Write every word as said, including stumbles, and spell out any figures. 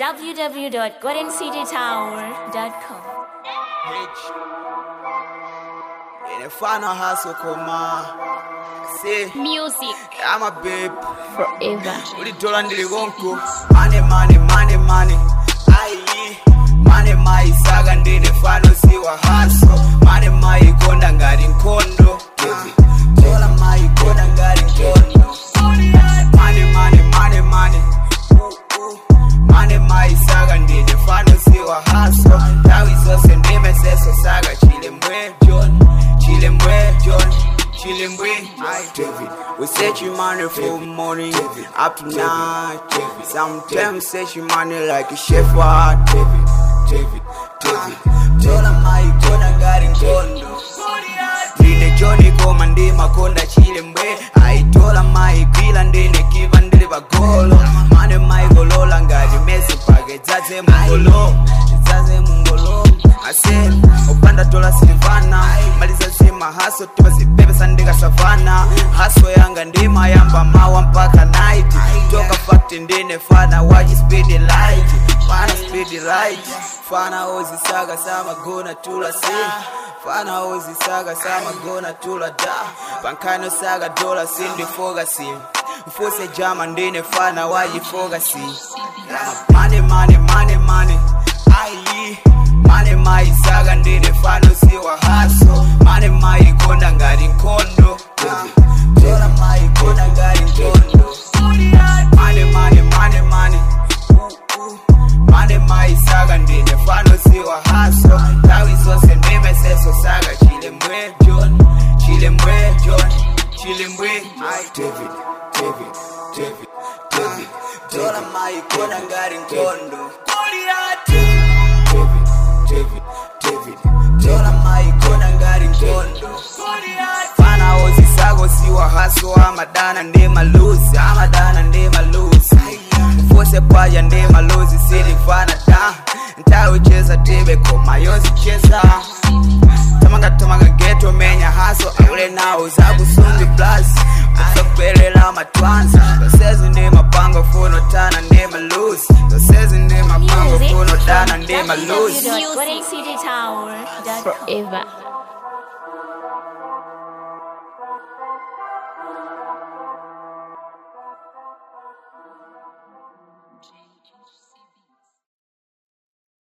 w w w dot golden city tower dot com. In a final hustle, come on. Say, Music I'm a babe. forever. Uli dola ndiligonko. Money, money, money, money. Aye, money, my saga ndine fano siwa hustle. Money, my konda ngari nkondo. Dola my konda ngari nkondo. Money, money, money, money. Money, my saga ndine fano siwa hustle. Tawi zose ndime seso saga chile mwe John. Chile mwe John. Chillin' with David. We searching money for money David. Up to night David. Sometimes searching money like a shepherd David. David. David. Tola mai kona gari nkondo. Ndine Johnny koma ndima konda chilemwe. I tola mai bila ndine kiva ndili bagolo. Mane mai golola ngari mesi pake zaze mungolo. Zaze mungolo. I said, opanda tola silvana. Maliza zima haso tiba zibebe sandika savana. Haso yanga ndima yamba mawa mpaka night. Toka fakti ndine fana waji speed light. Fana speed light. Fana ozi saga sama gona tula si. Fana ozi saga sama gona tula da. Pankano saga dola sindi foga si. Mfose jama ndine fana waji foga si. Money, money, money, money. Aye. Money, my saga ndine fano siwa haso. Money, my konda ngari nkondo. Dola my konda ngari nkondo. Money, money, money, money. Money, my saga ndine fano siwa haso. Tawi zose ndime seso saga chile mwe John. Chile mwe John. Chile mwe David. David. David. David. Dola my konda ngari nkondo. David. David, David, Dola mai kona ngari nkondo. Fana ozi sago siwa haso. Amadana nde maluzi. Amadana nde maluzi. Mfose paya nde maluzi. Sili fana da. Ntawe cheza tebe koma yozi cheza. Tamanga tamanga ghetto menya haso. Aule nao zagu sungi plus. Mfakbele la matwanza. Dosezi nde mapanga funo tana nde maluzi. Dosezi nde mapanga funo tana nde maluzi. w w w dot golden city tower dot com. Forever.